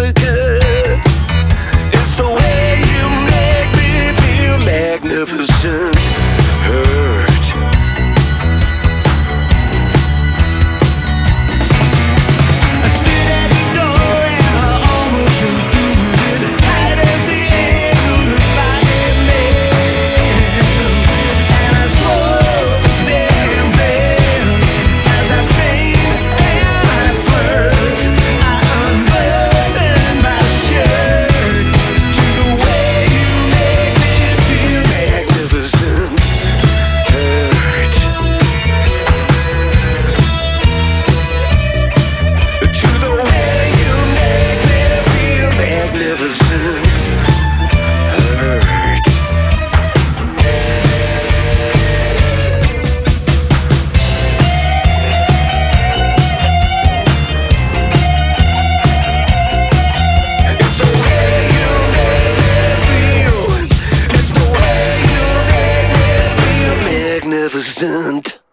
significant. It's the way you make me feel magnificent. Hurt. I stood at the door and I almost went through it, tight as the angle of my nail. And I swore damn bad as I faint and I flirt. I unbuttoned my shirt to the way you make me feel magnificent. Hurt. To the way you make me feel magnificent. Hurt. It's the way you make me feel. It's the way you make me feel magnificent.